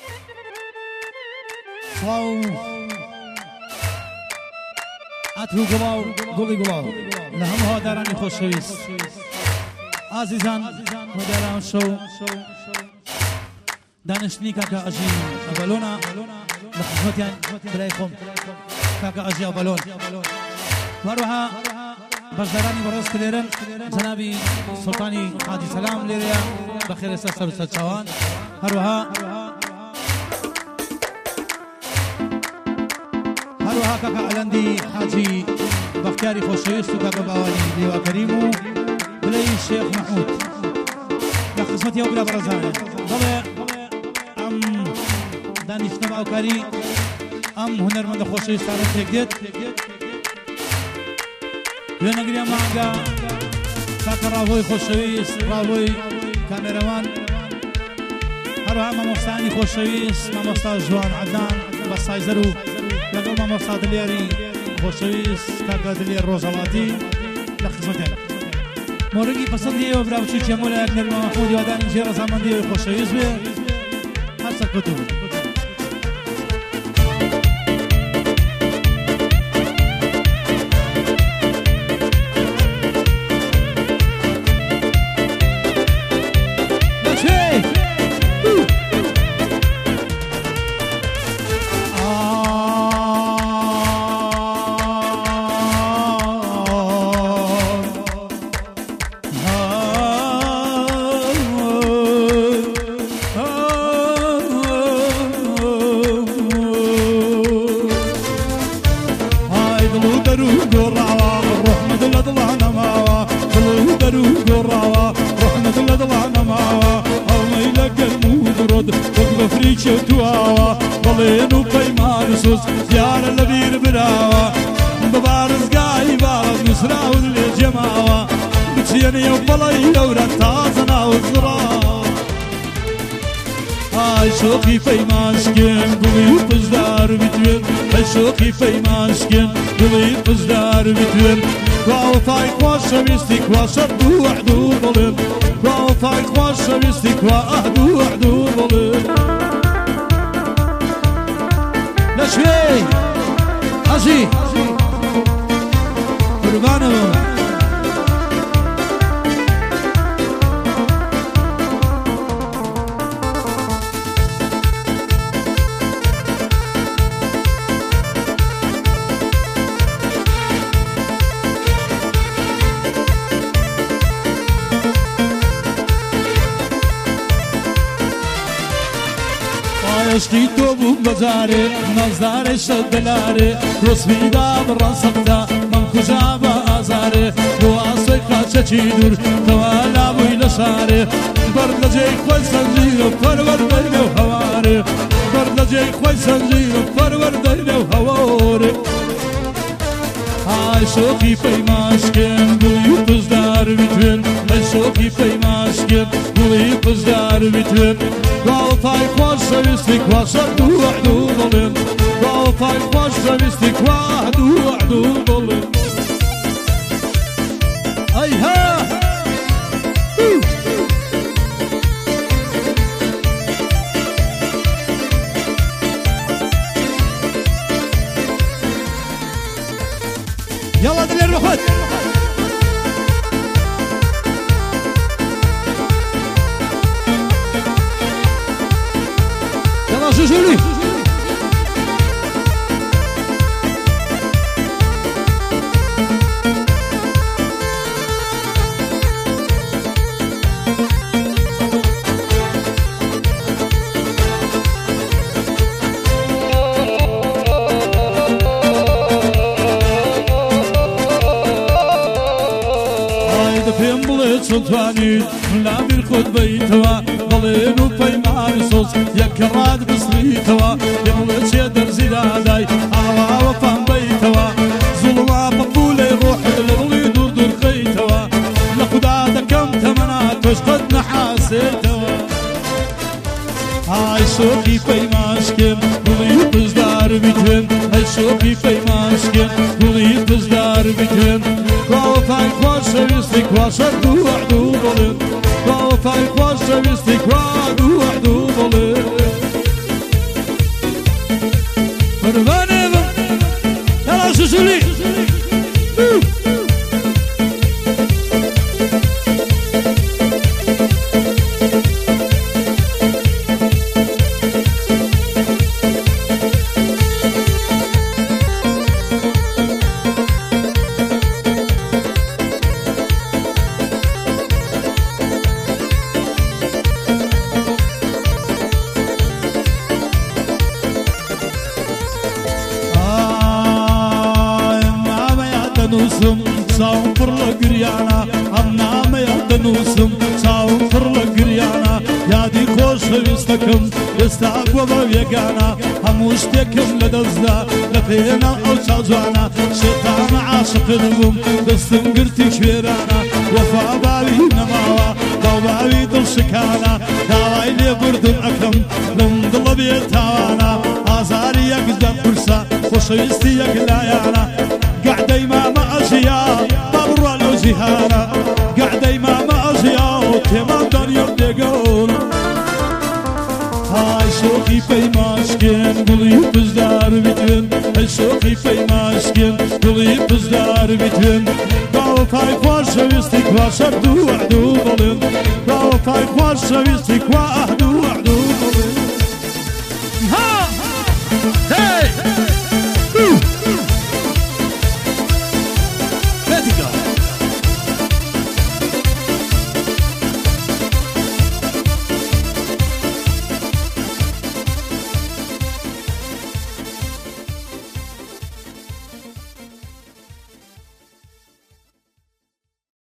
سڵاو عەتر و گوڵاو گوڵی گوڵاو لە هەموو هەوادارانی خۆشەویست ئازیزان هەواداران شەو دانیشتنی کاکە ئەژی ئەڤەلۆنە لە خزمەتیان برای خۆم کاکە ئەژی ئەڤەلۆن وەروەها بەشدارانی بەڕێز کە لێرەن جەنابی سوڵتانی حاجی سەلام لێرەیە بەخێر ئێستا سەرچاوان هەروەها کاکە ئەلەندی حاجی بەختیاری خۆشەویست و کاکە باوانی لیوا کەریم و بلەی شێخ مەحموود لە خزمەتی ئەو برا بەڕێزانە بەڵێ ئەم دانیشتنە باوکاری ئەم هونەرمەندە خۆشەویستانە تێک دێت وێنەگریان مانگە کاکە ڕاوۆی خۆشەویست ڕاوۆی کامێرەوان هەروەها مامۆستانی خۆشەویست مامۆستا جوان عەدنان بەسایزەر و لەگەڵ مامۆستا دلێری خۆشەویست کاکە دلێر ڕۆژهەڵاتی لە خزمەتیان مۆرگی پەسەندی ئێوە براوچی کێمۆلایەک نەرمە مەحموودی وادانی ژێ ڕەزامەندی ئەوی خۆشەویست بێ هەر سەرکەوتوو بێت بەڵێن و پەیمان سوز دیارە لە بیر براوە بە بارزگای باڵ نووسراون لێ جێماوە بچێنێ و بەڵی لەورە تازە ناو زڕاوە ئای شۆقی پەیمانشکێن گوڵی و پشدار بیتوێن ئەی شۆقی پەیمانشکێن گوڵی پشدار بیتوێن واوەفای خۆشەویستی کوا شەرد و وەحد و بڵێن واوەفای خۆشەویستی کوا ئەهد و وەحد و بڵێن لشوي أجي قربانه عشقی تو بوم بجاره نازدار شد دلاره رسمی دا بران سبتا من کجا با آزاره تو آسوی خاچه چی دور توالا بوی لشاره برد لجه خوی سنجیر و پرورده و هواره برد لجه خوی سنجیر و پرورده و هواره ای شوقی پیماشکن گوی پزدار بیتون ای شوقی پیماشکن گوی پزدار بیتون واوفای خۆشەویستی کوا شەرد و وەحد و بڵێن واوفای خۆشەویستی کوا ئەهد و وەحد و بڵێن ئەیها يلا دلير بخد يلا جوجولي سلطانيت لا بالخد بيتوا ضلين وفيمان صوص يكراد بصريتوا يملك يدر زيداداي عوا وفان بيتوا ظلما مقبولة روح للغلي دور دور خيتوا لقدادا كم تمنات وش قد نحاسيتوا هاي شوقي فيماشكم ضلي بزدار بيتهم هاي شوقي فيماشكم ضلي بزدار بيتهم وفاي خۆشەویستی کوا شەرد و وەحد و بڵێن وفاي خۆشەویستی کوا وەحد و بڵێن زوزولي دنوسم چاوم پر لگریانا ام نام یا دنوسم چاوم پر لگریانا یادی خۆشەویستەکەم ئێستا بووە بە وێگانە هەموو شتێکم لەدەستدا لە پێنا ئەو چاو جوانە شێتانە عاشقت بووم دەستم گرتی کوێرانە وەفا باوی نەماوە باوی دڵشکانە داوای لێبوردن ئەکەم لەم دڵە بێتاوانە ئازاری یەک دەپرسە خۆشەویستی یەک لایانە قعدي ماما أزياء بابروا له زهارة قعدي ماما أزياء تمام دنيا بيقول هاي سوقي في ماسكين قولي بزدار بيتن هاي سوقي في ماسكين قولي بزدار بيتن باو فاي خواشة ويستيك واشردو وعدو ظلم باو فاي خواشة ويستيك وعدو